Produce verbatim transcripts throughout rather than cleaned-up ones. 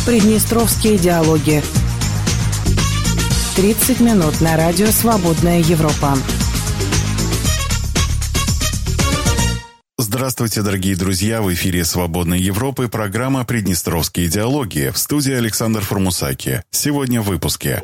Приднестровские диалоги. тридцать минут на радио «Свободная Европа». Здравствуйте, дорогие друзья! В эфире «Свободной Европы» программа «Приднестровские диалоги». В студии Александр Формусаки. Сегодня в выпуске.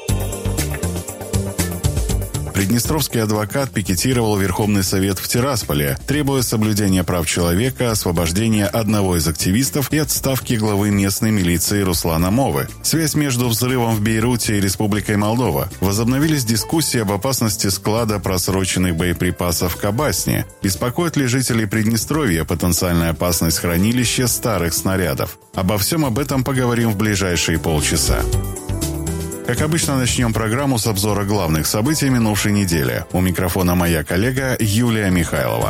Приднестровский адвокат пикетировал Верховный Совет в Тирасполе, требуя соблюдения прав человека, освобождения одного из активистов и отставки главы местной милиции Руслана Мовы. Связь между взрывом в Бейруте и Республикой Молдова. Возобновились дискуссии об опасности склада просроченных боеприпасов в Кабасне. Беспокоит ли жителей Приднестровья потенциальная опасность хранилища старых снарядов? Обо всем об этом поговорим в ближайшие полчаса. Как обычно, начнем программу с обзора главных событий минувшей недели. У микрофона моя коллега Юлия Михайлова.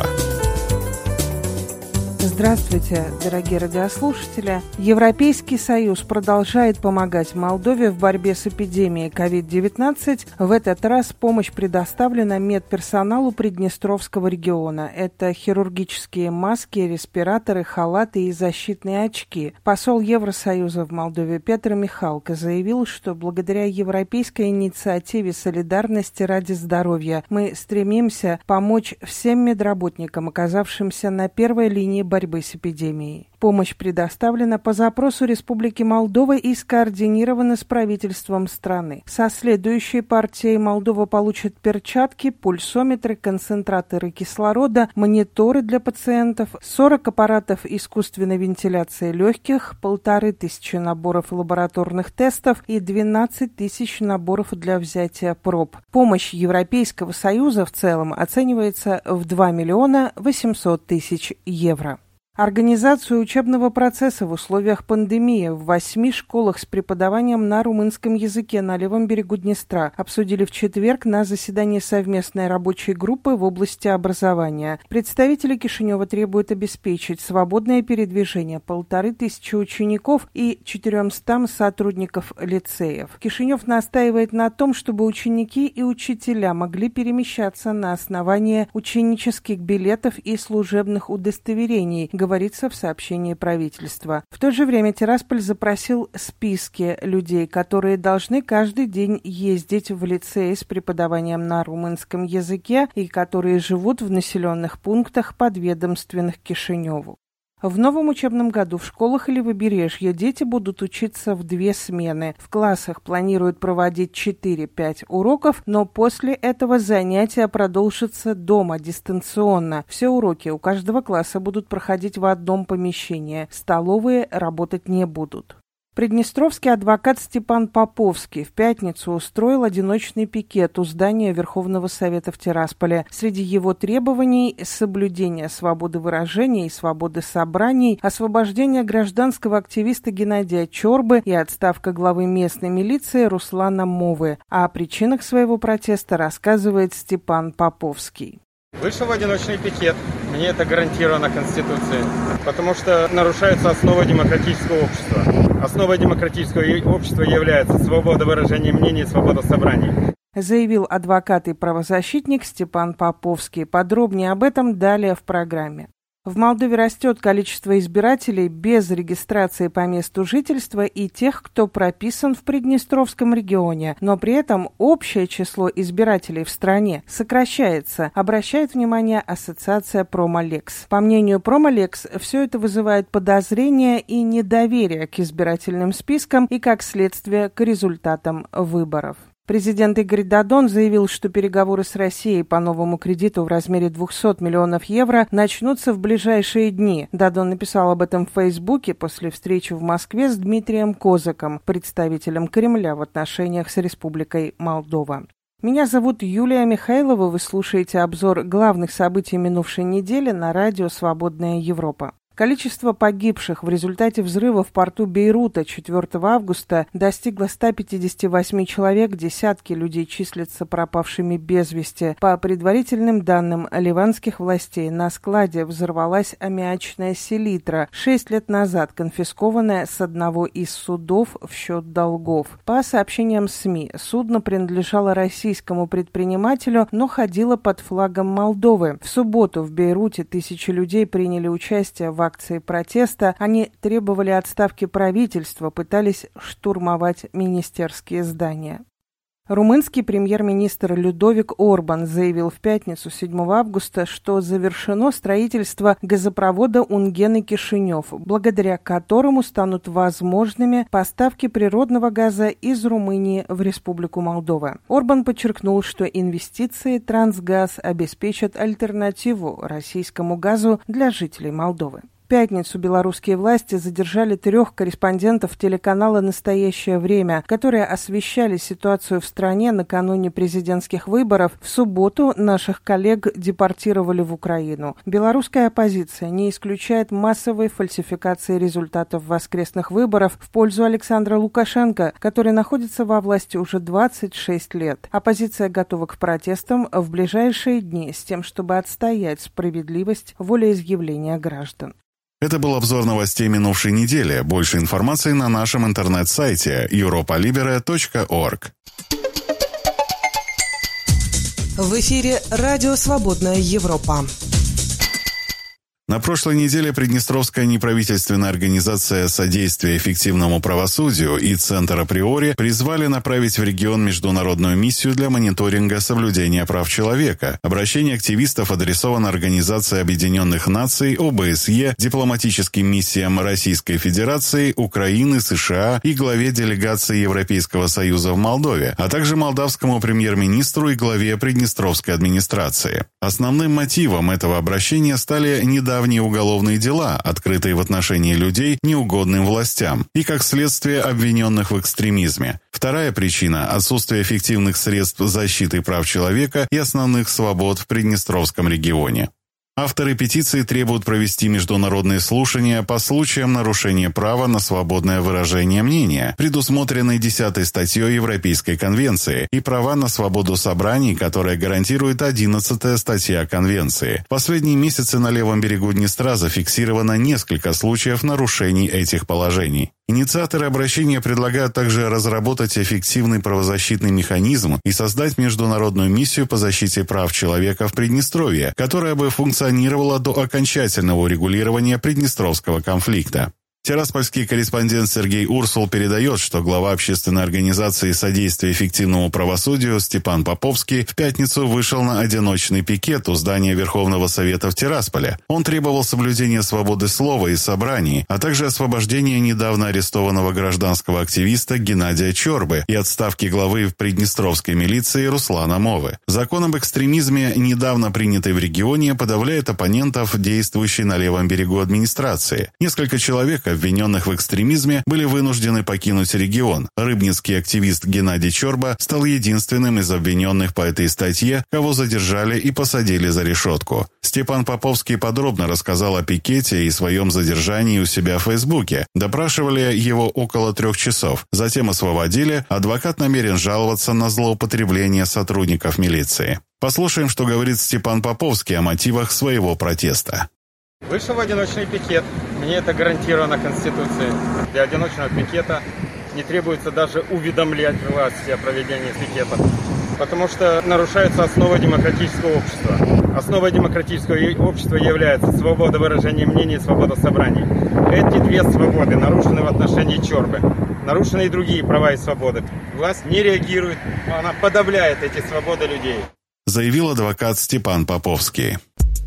Здравствуйте, дорогие радиослушатели. Европейский Союз продолжает помогать Молдове в борьбе с эпидемией ковид девятнадцать. В этот раз помощь предоставлена медперсоналу Приднестровского региона. Это хирургические маски, респираторы, халаты и защитные очки. Посол Евросоюза в Молдове Петр Михалко заявил, что благодаря европейской инициативе солидарности ради здоровья мы стремимся помочь всем медработникам, оказавшимся на первой линии борьбы с эпидемией. Помощь предоставлена по запросу Республики Молдова и скоординирована с правительством страны. Со следующей партией Молдова получит перчатки, пульсометры, концентраторы кислорода, мониторы для пациентов, сорок аппаратов искусственной вентиляции легких, полторы тысячи наборов лабораторных тестов и двенадцать тысяч наборов для взятия проб. Помощь Европейского Союза в целом оценивается в два миллиона восемьсот тысяч евро. Организацию учебного процесса в условиях пандемии в восьми школах с преподаванием на румынском языке на левом берегу Днестра обсудили в четверг на заседании совместной рабочей группы в области образования. Представители Кишинева требуют обеспечить свободное передвижение полторы тысячи учеников и четырёмстам сотрудников лицеев. Кишинев настаивает на том, чтобы ученики и учителя могли перемещаться на основании ученических билетов и служебных удостоверений, говорится в сообщении правительства. В то же время Тирасполь запросил списки людей, которые должны каждый день ездить в лицеи с преподаванием на румынском языке и которые живут в населенных пунктах, подведомственных Кишиневу. В новом учебном году в школах Левобережья дети будут учиться в две смены. В классах планируют проводить четыре-пять уроков, но после этого занятия продолжатся дома, дистанционно. Все уроки у каждого класса будут проходить в одном помещении. Столовые работать не будут. Приднестровский адвокат Степан Поповский в пятницу устроил одиночный пикет у здания Верховного Совета в Тирасполе. Среди его требований – соблюдение свободы выражения и свободы собраний, освобождение гражданского активиста Геннадия Чорбы и отставка главы местной милиции Руслана Мовы. О причинах своего протеста рассказывает Степан Поповский. Вышел в одиночный пикет. Мне это гарантировано Конституцией, потому что нарушается основа демократического общества. Основой демократического общества является свобода выражения мнений и свобода собраний. Заявил адвокат и правозащитник Степан Поповский. Подробнее об этом далее в программе. В Молдове растет количество избирателей без регистрации по месту жительства и тех, кто прописан в Приднестровском регионе, но при этом общее число избирателей в стране сокращается, обращает внимание ассоциация Промолекс. По мнению Промолекс, все это вызывает подозрения и недоверие к избирательным спискам и, как следствие, к результатам выборов. Президент Игорь Додон заявил, что переговоры с Россией по новому кредиту в размере двухсот миллионов евро начнутся в ближайшие дни. Додон написал об этом в Фейсбуке после встречи в Москве с Дмитрием Козаком, представителем Кремля в отношениях с Республикой Молдова. Меня зовут Юлия Михайлова, вы слушаете обзор главных событий минувшей недели на радио «Свободная Европа». Количество погибших в результате взрыва в порту Бейрута четвёртого августа достигло ста пятидесяти восьми человек, десятки людей числятся пропавшими без вести. По предварительным данным ливанских властей, на складе взорвалась аммиачная селитра, шесть лет назад конфискованная с одного из судов в счет долгов. По сообщениям СМИ, судно принадлежало российскому предпринимателю, но ходило под флагом Молдовы. В субботу в Бейруте тысячи людей приняли участие в акции протеста. Они требовали отставки правительства, пытались штурмовать министерские здания. Румынский премьер-министр Людовик Орбан заявил в пятницу, седьмого августа, что завершено строительство газопровода Унген-Кишинев, благодаря которому станут возможными поставки природного газа из Румынии в Республику Молдова. Орбан подчеркнул, что инвестиции «Трансгаз» обеспечат альтернативу российскому газу для жителей Молдовы. В пятницу белорусские власти задержали трех корреспондентов телеканала «Настоящее время», которые освещали ситуацию в стране накануне президентских выборов. В субботу наших коллег депортировали в Украину. Белорусская оппозиция не исключает массовой фальсификации результатов воскресных выборов в пользу Александра Лукашенко, который находится во власти уже двадцать шесть лет. Оппозиция готова к протестам в ближайшие дни с тем, чтобы отстоять справедливость волеизъявления граждан. Это был обзор новостей минувшей недели. Больше информации на нашем интернет-сайте европа либере точка орг. В эфире радио «Свободная Европа». На прошлой неделе Приднестровская неправительственная организация «Содействие эффективному правосудию» и Центр Априори призвали направить в регион международную миссию для мониторинга соблюдения прав человека. Обращение активистов адресовано Организации Объединенных Наций, О Бэ Эс Е, дипломатическим миссиям Российской Федерации, Украины, США и главе делегации Европейского Союза в Молдове, а также молдавскому премьер-министру и главе Приднестровской администрации. Основным мотивом этого обращения стали недавние давние уголовные дела, открытые в отношении людей, неугодным властям, и, как следствие, обвиненных в экстремизме. Вторая причина – отсутствие эффективных средств защиты прав человека и основных свобод в Приднестровском регионе. Авторы петиции требуют провести международные слушания по случаям нарушения права на свободное выражение мнения, предусмотренной десятой статьей Европейской конвенции, и права на свободу собраний, которая гарантирует одиннадцатая статья Конвенции. В последние месяцы на левом берегу Днестра зафиксировано несколько случаев нарушений этих положений. Инициаторы обращения предлагают также разработать эффективный правозащитный механизм и создать международную миссию по защите прав человека в Приднестровье, которая бы функционировала до окончательного урегулирования приднестровского конфликта. Тираспольский корреспондент Сергей Урсул передает, что глава общественной организации «Содействие эффективному правосудию» Степан Поповский в пятницу вышел на одиночный пикет у здания Верховного Совета в Тирасполе. Он требовал соблюдения свободы слова и собраний, а также освобождения недавно арестованного гражданского активиста Геннадия Чорбы и отставки главы приднестровской милиции Руслана Мовы. Закон об экстремизме, недавно принятый в регионе, подавляет оппонентов, действующей на левом берегу администрации. Несколько человек, обвиненных в экстремизме, были вынуждены покинуть регион. Рыбницкий активист Геннадий Чорба стал единственным из обвиненных по этой статье, кого задержали и посадили за решетку. Степан Поповский подробно рассказал о пикете и своем задержании у себя в Фейсбуке. Допрашивали его около трех часов. Затем освободили. Адвокат намерен жаловаться на злоупотребление сотрудников милиции. Послушаем, что говорит Степан Поповский о мотивах своего протеста. Вышел в одиночный пикет. Мне это гарантировано Конституцией. Для одиночного пикета не требуется даже уведомлять власти о проведении пикета, потому что нарушаются основы демократического общества. Основой демократического общества является свобода выражения мнений и свобода собраний. Эти две свободы нарушены в отношении Чорбы. Нарушены и другие права и свободы. Власть не реагирует, она подавляет эти свободы людей. Заявил адвокат Степан Поповский.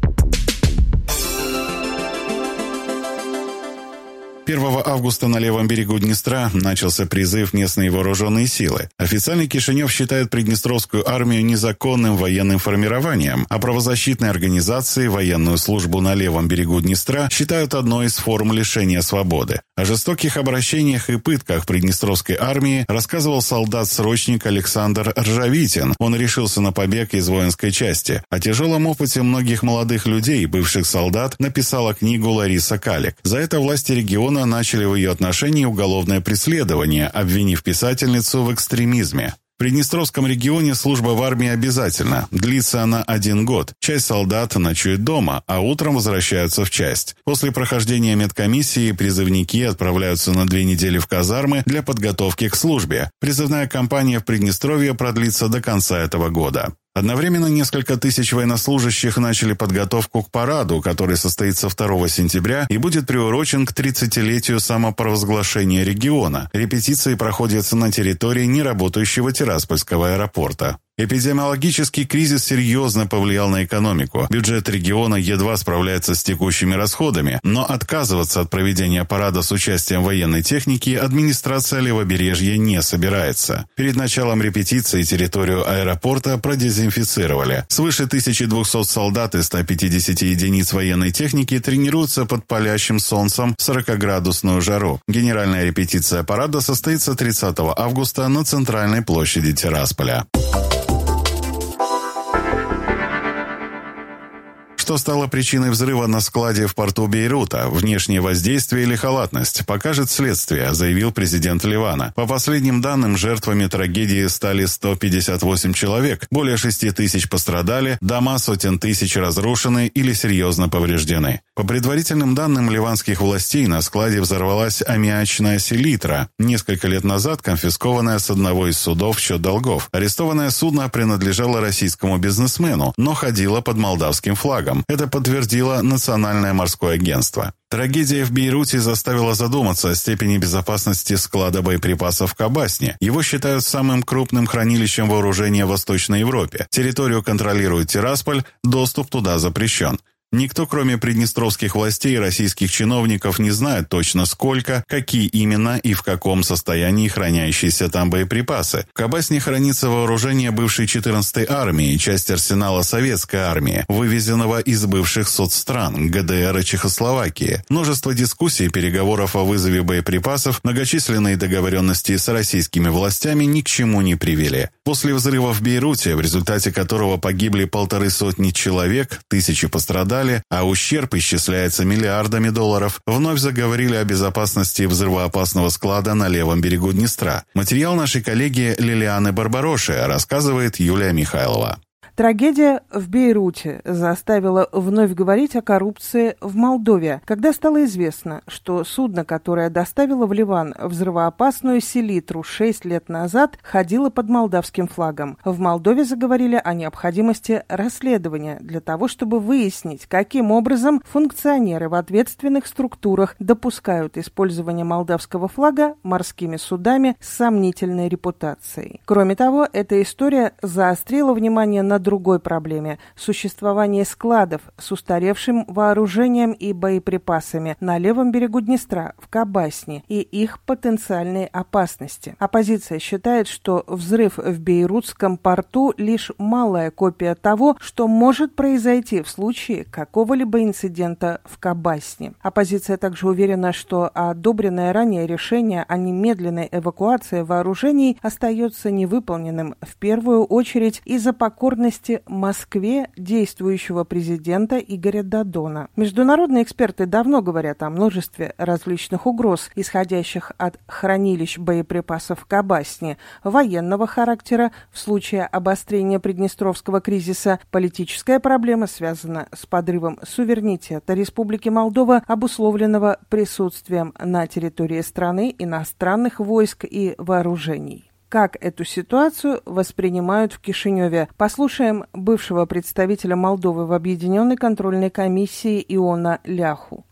первого августа на левом берегу Днестра начался призыв местной вооруженные силы. Официальный Кишинев считает Приднестровскую армию незаконным военным формированием, а правозащитные организации военную службу на левом берегу Днестра считают одной из форм лишения свободы. О жестоких обращениях и пытках Приднестровской армии рассказывал солдат-срочник Александр Ржавитин. Он решился на побег из воинской части. О тяжелом опыте многих молодых людей, бывших солдат, написала книгу Лариса Калик. За это власти региона начали в ее отношении уголовное преследование, обвинив писательницу в экстремизме. В Приднестровском регионе служба в армии обязательна. Длится она один год. Часть солдат ночует дома, а утром возвращаются в часть. После прохождения медкомиссии призывники отправляются на две недели в казармы для подготовки к службе. Призывная кампания в Приднестровье продлится до конца этого года. Одновременно несколько тысяч военнослужащих начали подготовку к параду, который состоится второго сентября и будет приурочен к тридцатилетию самопровозглашения региона. Репетиции проходят на территории неработающего Тираспольского аэропорта. Эпидемиологический кризис серьезно повлиял на экономику. Бюджет региона едва справляется с текущими расходами, но отказываться от проведения парада с участием военной техники администрация Левобережья не собирается. Перед началом репетиции территорию аэропорта продезинфицировали. Свыше тысячи двухсот солдат и ста пятидесяти единиц военной техники тренируются под палящим солнцем в сорокаградусную жару. Генеральная репетиция парада состоится тридцатого августа на центральной площади Тирасполя. Что стало причиной взрыва на складе в порту Бейрута? Внешнее воздействие или халатность? Покажет следствие, заявил президент Ливана. По последним данным, жертвами трагедии стали сто пятьдесят восемь человек. Более шести тысяч пострадали, дома сотен тысяч разрушены или серьезно повреждены. По предварительным данным ливанских властей, на складе взорвалась аммиачная селитра, несколько лет назад конфискованная с одного из судов в счет долгов. Арестованное судно принадлежало российскому бизнесмену, но ходило под молдавским флагом. Это подтвердило Национальное морское агентство. Трагедия в Бейруте заставила задуматься о степени безопасности склада боеприпасов в Кобасне. Его считают самым крупным хранилищем вооружения в Восточной Европе. Территорию контролирует Тирасполь, доступ туда запрещен. Никто, кроме приднестровских властей и российских чиновников, не знает точно сколько, какие именно и в каком состоянии хранящиеся там боеприпасы. В Кобасне хранится вооружение бывшей четырнадцатой армии, часть арсенала советской армии, вывезенного из бывших соцстран ГДР и Чехословакии. Множество дискуссий, переговоров о вызове боеприпасов, многочисленные договоренности с российскими властями ни к чему не привели. После взрыва в Бейруте, в результате которого погибли полторы сотни человек, тысячи пострадали, а ущерб исчисляется миллиардами долларов, вновь заговорили о безопасности взрывоопасного склада на левом берегу Днестра. Материал нашей коллеги Лилианы Барбароши, рассказывает Юлия Михайлова. Трагедия в Бейруте заставила вновь говорить о коррупции в Молдове, когда стало известно, что судно, которое доставило в Ливан взрывоопасную селитру шесть лет назад, ходило под молдавским флагом. В Молдове заговорили о необходимости расследования для того, чтобы выяснить, каким образом функционеры в ответственных структурах допускают использование молдавского флага морскими судами с сомнительной репутацией. Кроме того, эта история заострила внимание на другой проблеме – существование складов с устаревшим вооружением и боеприпасами на левом берегу Днестра, в Кобасне, и их потенциальной опасности. Оппозиция считает, что взрыв в Бейрутском порту – лишь малая копия того, что может произойти в случае какого-либо инцидента в Кобасне. Оппозиция также уверена, что одобренное ранее решение о немедленной эвакуации вооружений остается невыполненным, в первую очередь из-за покорности Москве действующего президента Игоря Додона. Международные эксперты давно говорят о множестве различных угроз, исходящих от хранилищ боеприпасов в Кобасне, военного характера в случае обострения Приднестровского кризиса. Политическая проблема связана с подрывом суверенитета Республики Молдова, обусловленного присутствием на территории страны иностранных войск и вооружений. Как эту ситуацию воспринимают в Кишиневе? Послушаем бывшего представителя Молдовы в Объединенной контрольной комиссии Иона Ляху.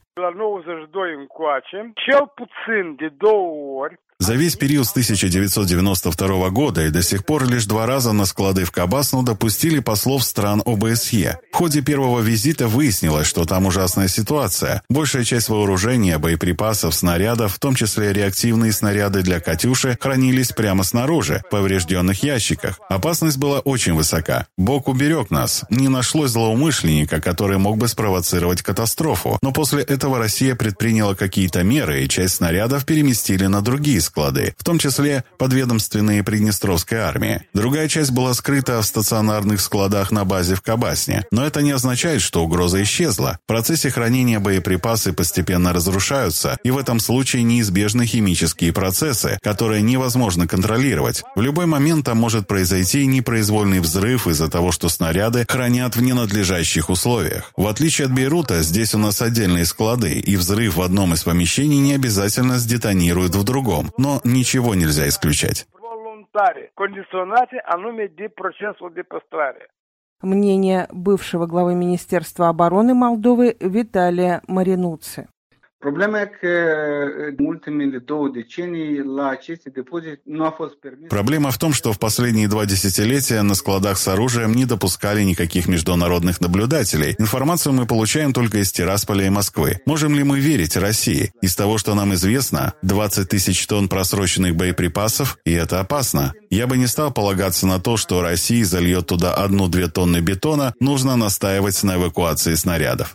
За весь период с тысяча девятьсот девяносто второго года и до сих пор лишь два раза на склады в Кобасну допустили послов стран ОБСЕ. В ходе первого визита выяснилось, что там ужасная ситуация. Большая часть вооружения, боеприпасов, снарядов, в том числе реактивные снаряды для «Катюши», хранились прямо снаружи, в поврежденных ящиках. Опасность была очень высока. Бог уберег нас. Не нашлось злоумышленника, который мог бы спровоцировать катастрофу. Но после этого Россия предприняла какие-то меры, и часть снарядов переместили на другие склады, в том числе подведомственные Приднестровской армии. Другая часть была скрыта в стационарных складах на базе в Кобасне. Но это не означает, что угроза исчезла. В процессе хранения боеприпасы постепенно разрушаются, и в этом случае неизбежны химические процессы, которые невозможно контролировать. В любой момент там может произойти непроизвольный взрыв из-за того, что снаряды хранят в ненадлежащих условиях. В отличие от Бейрута, здесь у нас отдельные склады, и взрыв в одном из помещений не обязательно сдетонирует в другом. Но ничего нельзя исключать. Мнение бывшего главы Министерства обороны Молдовы Виталия Маринуци. Problema e că în ultimele două decenii la aceste depozite nu a fost permis. Проблема в том, что в последние два десятилетия на складах с оружием не допускали никаких международных наблюдателей. Информацию мы получаем только из Тирасполя и Москвы. Можем ли мы верить России? Из того, что нам известно, двадцать тысяч тонн просроченных боеприпасов, и это опасно. Я бы не стал полагаться на то, что Россия зальет туда одну-две тонны бетона, нужно настаивать на эвакуации снарядов.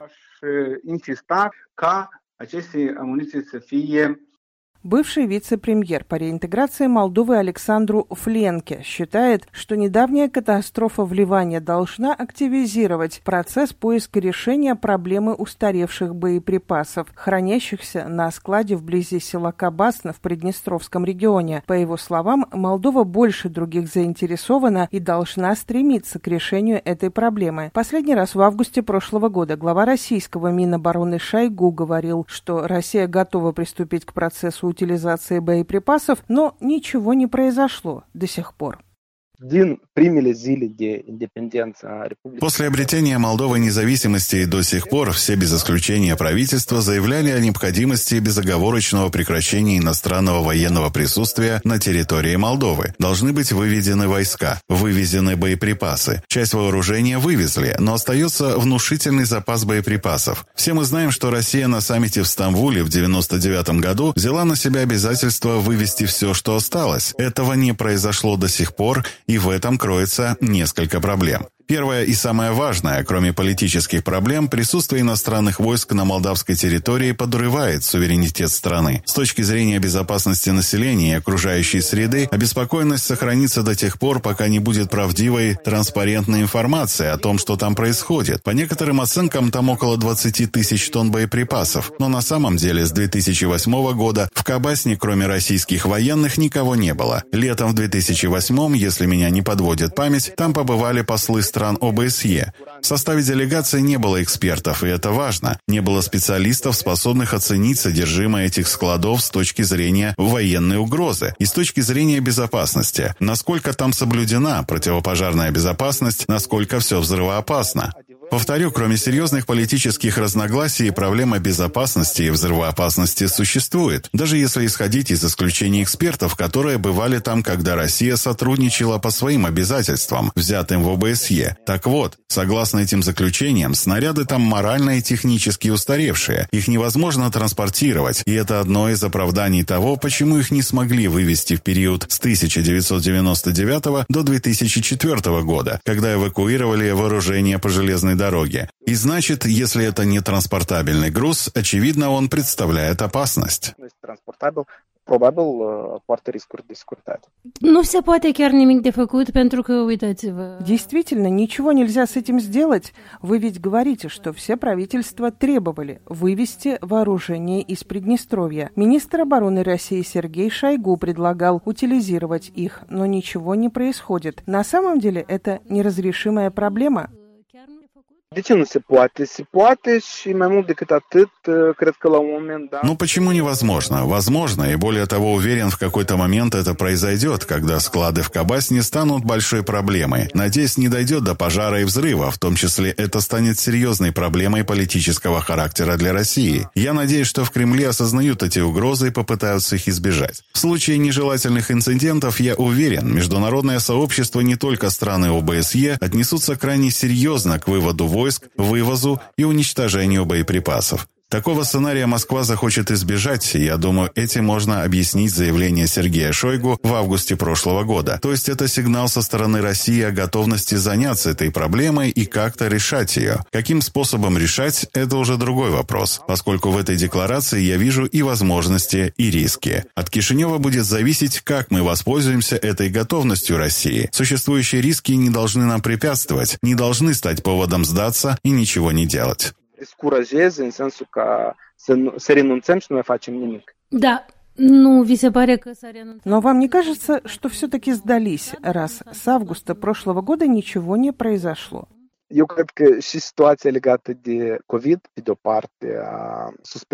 Aceste amuniții să fie. Бывший вице-премьер по реинтеграции Молдовы Александру Фленке считает, что недавняя катастрофа в Ливане должна активизировать процесс поиска решения проблемы устаревших боеприпасов, хранящихся на складе вблизи села Кабасна в Приднестровском регионе. По его словам, Молдова больше других заинтересована и должна стремиться к решению этой проблемы. Последний раз в августе прошлого года глава российского Минобороны Шойгу говорил, что Россия готова приступить к процессу утилизации боеприпасов, но ничего не произошло до сих пор. После обретения Молдовы независимости и до сих пор все без исключения правительства заявляли о необходимости безоговорочного прекращения иностранного военного присутствия на территории Молдовы. Должны быть выведены войска, вывезены боеприпасы. Часть вооружения вывезли, но остается внушительный запас боеприпасов. Все мы знаем, что Россия на саммите в Стамбуле в девяносто девятом году взяла на себя обязательство вывести все, что осталось. Этого не произошло до сих пор, и в этом кроется несколько проблем. Первое и самое важное, кроме политических проблем, присутствие иностранных войск на молдавской территории подрывает суверенитет страны. С точки зрения безопасности населения и окружающей среды, обеспокоенность сохранится до тех пор, пока не будет правдивой, транспарентной информации о том, что там происходит. По некоторым оценкам, там около двадцать тысяч тонн боеприпасов. Но на самом деле с две тысячи восьмого года в Кабасне, кроме российских военных, никого не было. Летом в две тысячи восьмом, если меня не подводит память, там побывали послы стран ОБСЕ. В составе делегации не было экспертов, и это важно. Не было специалистов, способных оценить содержимое этих складов с точки зрения военной угрозы и с точки зрения безопасности. Насколько там соблюдена противопожарная безопасность, насколько все взрывоопасно. Повторю, кроме серьезных политических разногласий, проблема безопасности и взрывоопасности существует, даже если исходить из исключений экспертов, которые бывали там, когда Россия сотрудничала по своим обязательствам, взятым в ОБСЕ. Так вот, согласно этим заключениям, снаряды там морально и технически устаревшие, их невозможно транспортировать, и это одно из оправданий того, почему их не смогли вывести в период с тысяча девятьсот девяносто девятого до две тысячи четвёртого года, когда эвакуировали вооружение по железной дороге. дороге. И значит, если это не транспортабельный груз, очевидно, он представляет опасность. Probabil poartă riscuri de securitate. Nu se poate chiar nimic de făcut pentru că, uitați-vă... Действительно, ничего нельзя с этим сделать. Вы ведь говорите, что все правительства требовали вывести вооружение из Приднестровья. Министр обороны России Сергей Шойгу предлагал утилизировать их, но ничего не происходит. На самом деле это неразрешимая проблема. De ce nu se poate? Se poate și mai mult decât atât, cred că la un moment dat... Ну почему невозможно? Возможно, и более того, уверен, в какой-то момент это произойдет, когда склады в Кабасне станут большой проблемой. Надеюсь, не дойдет до пожара и взрыва, в том числе это станет серьезной проблемой политического характера для России. Я надеюсь, что в Кремле осознают эти угрозы и попытаются их избежать. В случае нежелательных инцидентов, я уверен, международное сообщество, не только страны ОБСЕ, отнесутся крайне серьезно к выводу войск, вывозу и уничтожению боеприпасов. Такого сценария Москва захочет избежать, и я думаю, этим можно объяснить заявление Сергея Шойгу в августе прошлого года. То есть это сигнал со стороны России о готовности заняться этой проблемой и как-то решать ее. Каким способом решать – это уже другой вопрос, поскольку в этой декларации я вижу и возможности, и риски. От Кишинева будет зависеть, как мы воспользуемся этой готовностью России. Существующие риски не должны нам препятствовать, не должны стать поводом сдаться и ничего не делать. Descurajeze în sensul ca să, nu, să renunțăm și nu mai facem nimic. Da. Ну, ви се паре că s-a renunțat. Но вам не кажется, что все-таки сдались, раз с августа прошлого года ничего не произошло? Eu cred că și situația legată de COVID, pe de-o parte, a suspendat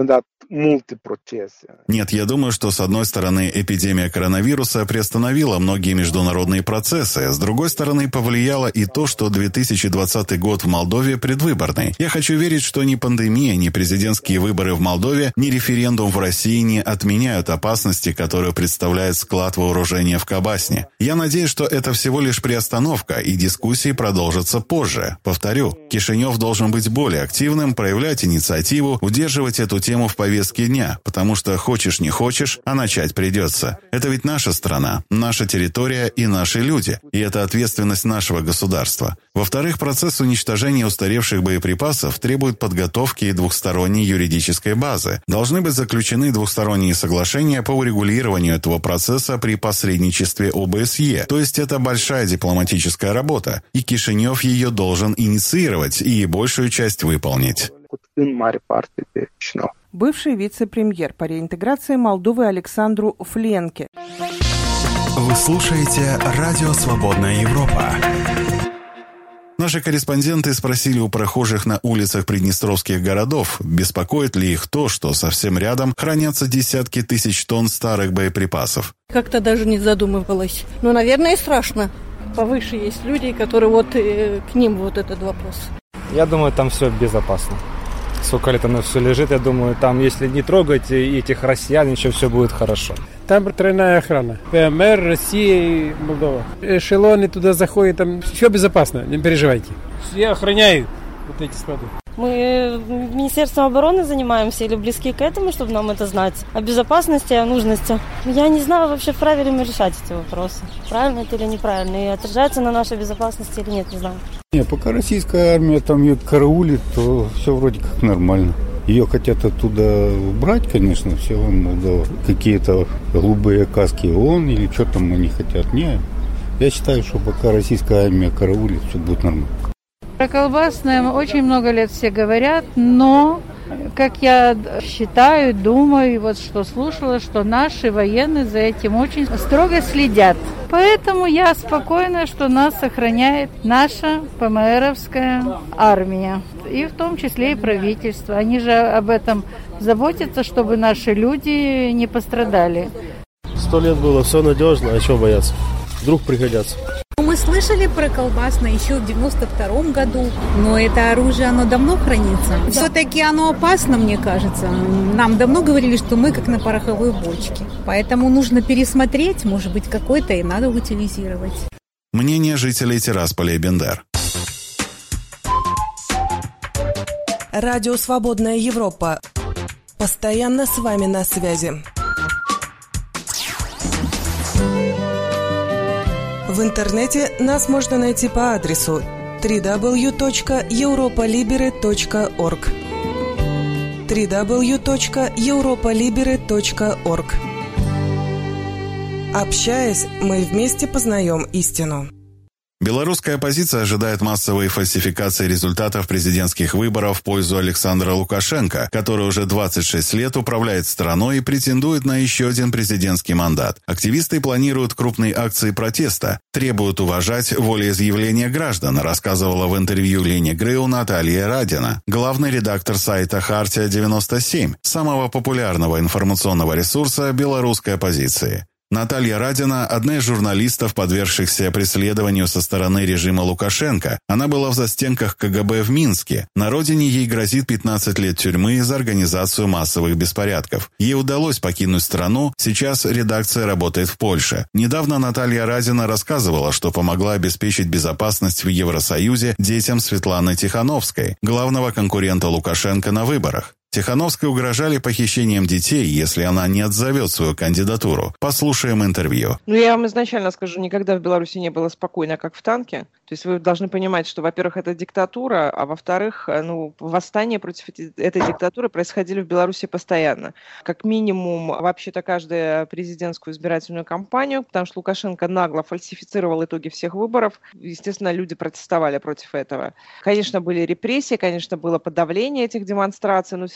Нет, я думаю, что с одной стороны эпидемия коронавируса приостановила многие международные процессы, с другой стороны повлияло и то, что две тысячи двадцатый год в Молдове предвыборный. Я хочу верить, что ни пандемия, ни президентские выборы в Молдове, ни референдум в России не отменяют опасности, которую представляет склад вооружения в Кабасне. Я надеюсь, что это всего лишь приостановка, и дискуссии продолжатся позже. Повторю, Кишинев должен быть более активным, проявлять инициативу, удерживать эту тему в повестке дня, потому что хочешь не хочешь, а начать придется. Это ведь наша страна, наша территория и наши люди, и это ответственность нашего государства. Во-вторых, процесс уничтожения устаревших боеприпасов требует подготовки и двухсторонней юридической базы. Должны быть заключены двухсторонние соглашения по урегулированию этого процесса при посредничестве О Бэ С Е, то есть это большая дипломатическая работа, и Кишинев ее должен инициировать и большую часть выполнить. Бывший вице-премьер по реинтеграции Молдовы Александру Фленке. Вы слушаете «Радио Свободная Европа». Наши корреспонденты спросили у прохожих на улицах приднестровских городов, беспокоит ли их то, что совсем рядом хранятся десятки тысяч тонн старых боеприпасов. Как-то даже не задумывалась. Ну, наверное, и страшно. Повыше есть люди, которые вот э, к ним вот этот вопрос. Я думаю, там все безопасно. Сколько лет оно все лежит, я думаю, там, если не трогать этих россиян, еще все будет хорошо. Там тройная охрана. Пэ Эм Эр, Россия и Молдова. Эшелоны туда заходят, там все безопасно, не переживайте. Все охраняют вот эти склады. Мы Министерством обороны занимаемся или близки к этому, чтобы нам это знать. О безопасности, о нужности. Я не знаю, вообще вправе ли мы решать эти вопросы. Правильно это или неправильно. И отражается на нашей безопасности или нет, не знаю. Не, пока российская армия там ее караулит, то все вроде как нормально. Ее хотят оттуда убрать, конечно, все вон, Молдова. Какие-то голубые каски ООН или что там они хотят. Не, я считаю, что пока российская армия караулит, все будет нормально. Про колбасное очень много лет все говорят, но, как я считаю, думаю, вот что слушала, что наши военные за этим очень строго следят. Поэтому я спокойна, что нас сохраняет наша ПМРовская армия, и в том числе и правительство. Они же об этом заботятся, чтобы наши люди не пострадали. Сто лет было, все надежно, а чего бояться? Вдруг пригодятся. Мы слышали про колбасное еще в девяносто втором году, но это оружие, оно давно хранится. Все-таки оно опасно, мне кажется. Нам давно говорили, что мы как на пороховой бочке. Поэтому нужно пересмотреть, может быть, какой-то и надо утилизировать. Мнение жителей Тирасполя и Бендер. Радио «Свободная Европа». Постоянно с вами на связи. В интернете нас можно найти по адресу дабл ю дабл ю дабл ю точка европа либере точка орг. дабл ю дабл ю дабл ю точка европа либере точка орг. Общаясь, мы вместе познаем истину. Белорусская оппозиция ожидает массовой фальсификации результатов президентских выборов в пользу Александра Лукашенко, который уже двадцать шесть лет управляет страной и претендует на еще один президентский мандат. Активисты планируют крупные акции протеста, требуют уважать волеизъявления граждан, рассказывала в интервью Лене Грыу Наталья Радина, главный редактор сайта «Хартия девяносто семь», самого популярного информационного ресурса белорусской оппозиции. Наталья Радина – одна из журналистов, подвергшихся преследованию со стороны режима Лукашенко. Она была в застенках Ка Гэ Бэ в Минске. На родине ей грозит пятнадцать лет тюрьмы за организацию массовых беспорядков. Ей удалось покинуть страну, сейчас редакция работает в Польше. Недавно Наталья Радина рассказывала, что помогла обеспечить безопасность в Евросоюзе детям Светланы Тихановской, главного конкурента Лукашенко на выборах. Тихановской угрожали похищением детей, если она не отзовет свою кандидатуру. Послушаем интервью. Ну, я вам изначально скажу, никогда в Беларуси не было спокойно, как в танке. То есть вы должны понимать, что, во-первых, это диктатура, а во-вторых, ну, восстания против этой диктатуры происходили в Беларуси постоянно. Как минимум, вообще-то, каждую президентскую избирательную кампанию, потому что Лукашенко нагло фальсифицировал итоги всех выборов. Естественно, люди протестовали против этого. Конечно, были репрессии, конечно, было подавление этих демонстраций, но все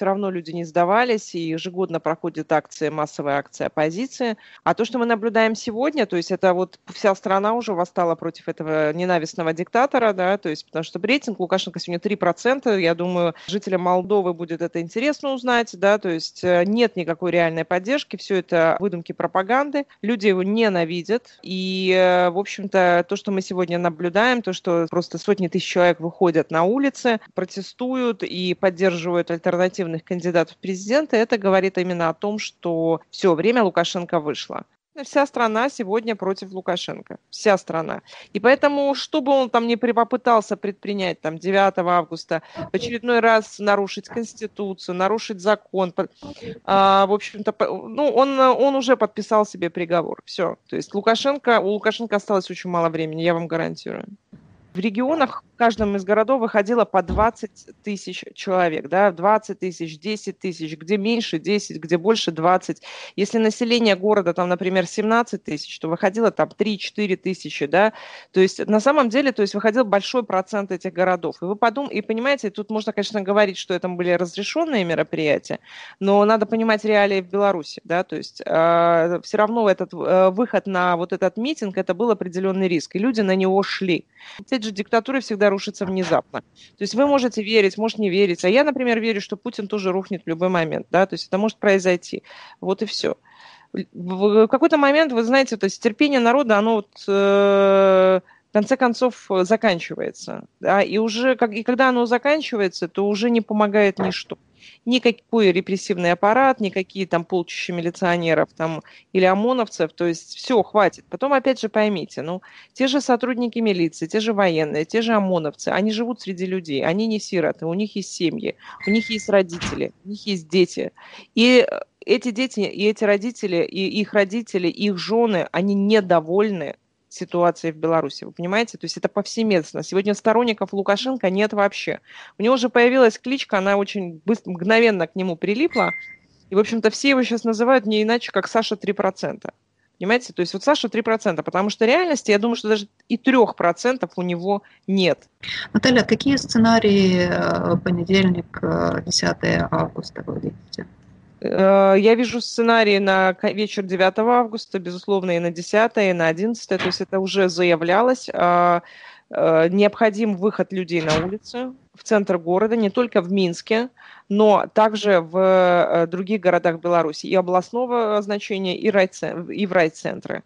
все равно люди не сдавались, и ежегодно проходят акции, массовые акции оппозиции. А то, что мы наблюдаем сегодня, то есть это вот вся страна уже восстала против этого ненавистного диктатора, да, то есть потому что рейтинг Лукашенко сегодня три процента, я думаю, жителям Молдовы будет это интересно узнать, да, то есть нет никакой реальной поддержки, все это выдумки пропаганды, люди его ненавидят, и, в общем-то, то, что мы сегодня наблюдаем, то, что просто сотни тысяч человек выходят на улицы, протестуют и поддерживают альтернативных кандидатов в президенты, это говорит именно о том, что все, время Лукашенко вышло. Вся страна сегодня против Лукашенко. Вся страна. И поэтому, что бы он там ни попытался предпринять там, девятого августа, в очередной раз нарушить Конституцию, нарушить закон, а, в общем-то, ну, он, он уже подписал себе приговор. Все. То есть Лукашенко, у Лукашенко осталось очень мало времени, я вам гарантирую. В регионах в каждом из городов выходило по двадцать тысяч человек, да, двадцать тысяч, десять тысяч, где меньше десять, где больше двадцать. Если население города, там, например, семнадцать тысяч, то выходило там три-четыре тысячи, да, то есть на самом деле, то есть выходил большой процент этих городов. И вы подумайте, и понимаете, тут можно, конечно, говорить, что это были разрешенные мероприятия, но надо понимать реалии в Беларуси, да, то есть э, все равно этот э, выход на вот этот митинг, это был определенный риск, и люди на него шли. Же диктатура всегда рушится внезапно. То есть вы можете верить, можете не верить. А я, например, верю, что Путин тоже рухнет в любой момент. Да? То есть это может произойти. Вот и все. В какой-то момент, вы знаете, то есть терпение народа, оно вот, э, в конце концов заканчивается. Да? И уже, как, и когда оно заканчивается, то уже не помогает ничто. Никакой репрессивный аппарат, никакие там полчища милиционеров там, или ОМОНовцев, то есть все, хватит. Потом опять же поймите, ну, те же сотрудники милиции, те же военные, те же ОМОНовцы, они живут среди людей, они не сироты, у них есть семьи, у них есть родители, у них есть дети. И эти дети, и эти родители, и их родители, и их жены, они недовольны ситуации в Беларуси, вы понимаете? То есть это повсеместно. Сегодня сторонников Лукашенко нет вообще. У него уже появилась кличка, она очень быстро, мгновенно к нему прилипла, и, в общем-то, все его сейчас называют не иначе, как Саша три процента. Понимаете? То есть вот Саша три процента, потому что в реальности, я думаю, что даже и трех процентов у него нет. Наталья, какие сценарии понедельник, десятого августа вы видите? Я вижу сценарий на вечер девятого августа, безусловно, и на десятое, и на одиннадцатое. То есть это уже заявлялось. Необходим выход людей на улицы, в центр города, не только в Минске, но также в других городах Беларуси, и областного значения, и в райцентры.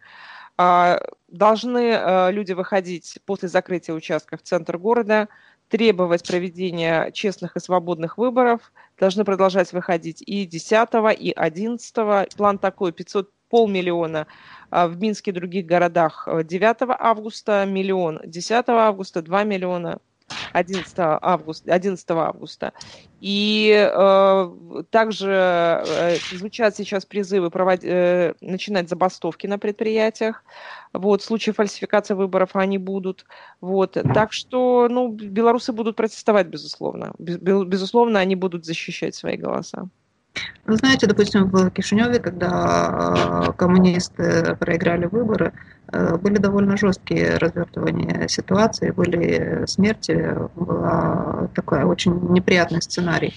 Должны люди выходить после закрытия участков в центр города, требовать проведения честных и свободных выборов, должны продолжать выходить и десятого, и одиннадцатого. План такой: пятьсот, полмиллиона в Минске и других городах девятого августа, миллион десятого августа, два миллиона одиннадцатого августа. одиннадцатого августа. И э, также э, звучат сейчас призывы провод... э, начинать забастовки на предприятиях. Вот, в случае фальсификации выборов они будут. Вот. Так что, ну, белорусы будут протестовать, безусловно. Безусловно, они будут защищать свои голоса. Вы знаете, допустим, в Кишиневе, когда коммунисты проиграли выборы, были довольно жесткие развертывания ситуации, были смерти, был такой очень неприятный сценарий.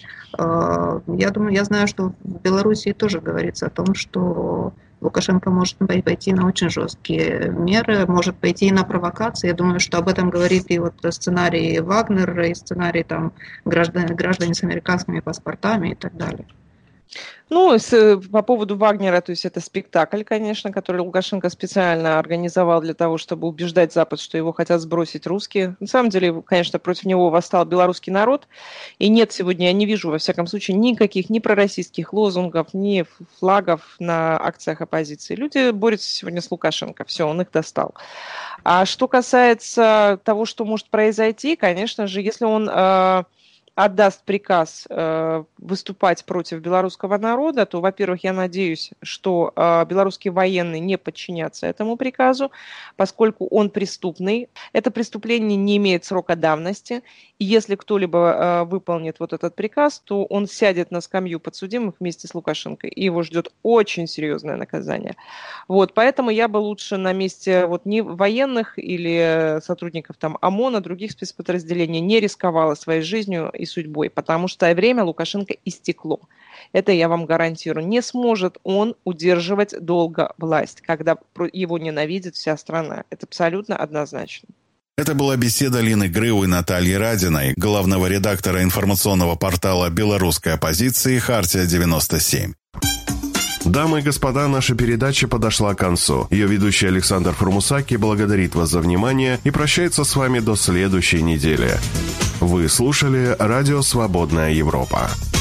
Я думаю, я знаю, что в Белоруссии тоже говорится о том, что Лукашенко может пойти на очень жесткие меры, может пойти и на провокации. Я думаю, что об этом говорит и вот сценарий Вагнер, и сценарий там граждане, граждане с американскими паспортами и так далее. Ну, с, по поводу Вагнера, то есть это спектакль, конечно, который Лукашенко специально организовал для того, чтобы убеждать Запад, что его хотят сбросить русские. На самом деле, конечно, против него восстал белорусский народ, и нет сегодня, я не вижу, во всяком случае, никаких ни пророссийских лозунгов, ни флагов на акциях оппозиции. Люди борются сегодня с Лукашенко, все, он их достал. А что касается того, что может произойти, конечно же, если он... Э, отдаст приказ э, выступать против белорусского народа, то, во-первых, я надеюсь, что э, белорусские военные не подчинятся этому приказу, поскольку он преступный. Это преступление не имеет срока давности, и если кто-либо э, выполнит вот этот приказ, то он сядет на скамью подсудимых вместе с Лукашенко, и его ждет очень серьезное наказание. Вот, поэтому я бы лучше на месте вот, не военных или сотрудников там, ОМОНа, других спецподразделений не рисковала своей жизнью и судьбой, потому что время Лукашенко истекло. Это я вам гарантирую. Не сможет он удерживать долго власть, когда его ненавидит вся страна. Это абсолютно однозначно. Это была беседа Лины Грыу и Натальи Радиной, главного редактора информационного портала белорусской оппозиции «Хартия девяносто семь». Дамы и господа, наша передача подошла к концу. Ее ведущий Александр Формусаки благодарит вас за внимание и прощается с вами до следующей недели. Вы слушали «Радио Свободная Европа».